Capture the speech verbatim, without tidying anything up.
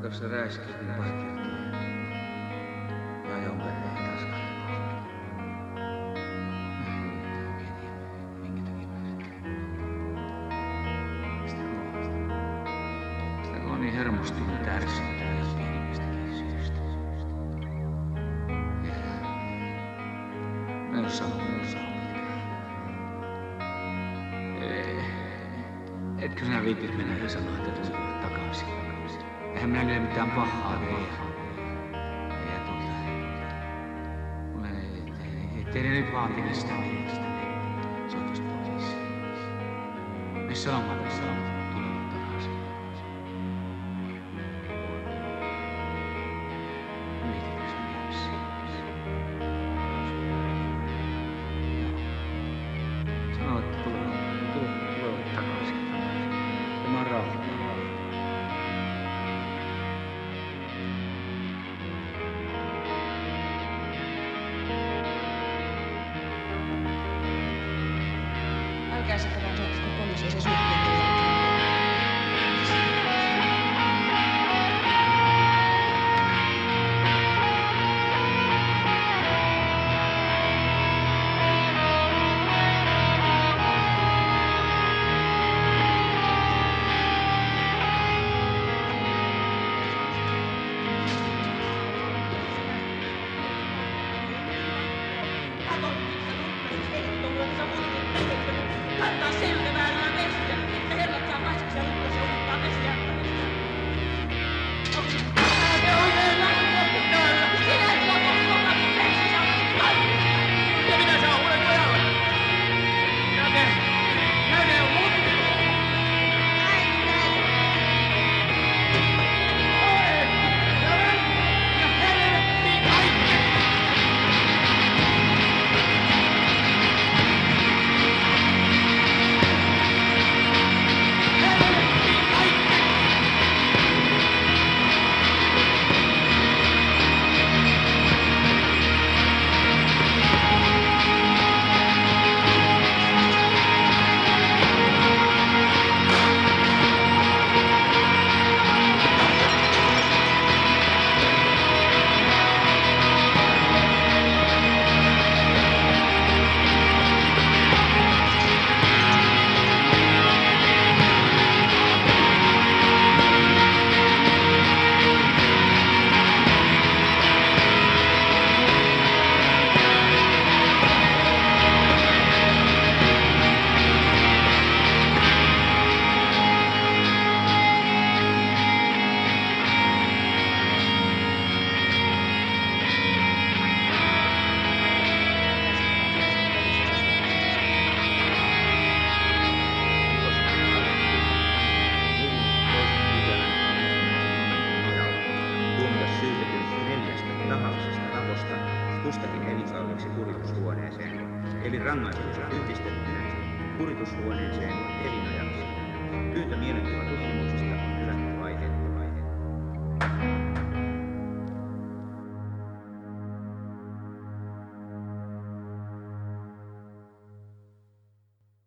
se räiskytin pari kertaa. Ja ajoin perheen taskalla. Minkä takia mä nyt? Sitä kun, sitä kun on niin hermostunut tärsyttää ja pienimmästäkin syystä. Myös on, myös on pitkään. Etkö sinä viitit mennä ja sanoa, että tulet takaisin? Eihän minä niille mitään pahaa tee. Ja tuota... Mulle ei... ei teille nyt vaatine sitä mielestä. Soitas poliisi. Me sanomaan, me sanomaan, tulevat takaisin. Viitikö sinä mielessä? Sano, että tulevat, tulevat, tulevat takaisin. Tämä on rauha. Älkää sitä vaan soittako poliisia se suhteen. Kantaa selvää nämä vesiä, että herrat saa paskisia lukkoisia uuttaa vesijärjestelmää. Älä oikein lakkokoppitaalla! Sinä et lakkokoppaa vesijärjestelmää! Ja minä saan uuden pojalle! Ja ne, ja ne on muttu! Oi! Ja ven! Ja helvetti kaikki! Kustakin elinkaudeksi kuritushuoneeseen, eli rangaistukset yhdistettynä kuritushuoneeseen elinajaksi. Pyyntö mielenkuvatutkimuksesta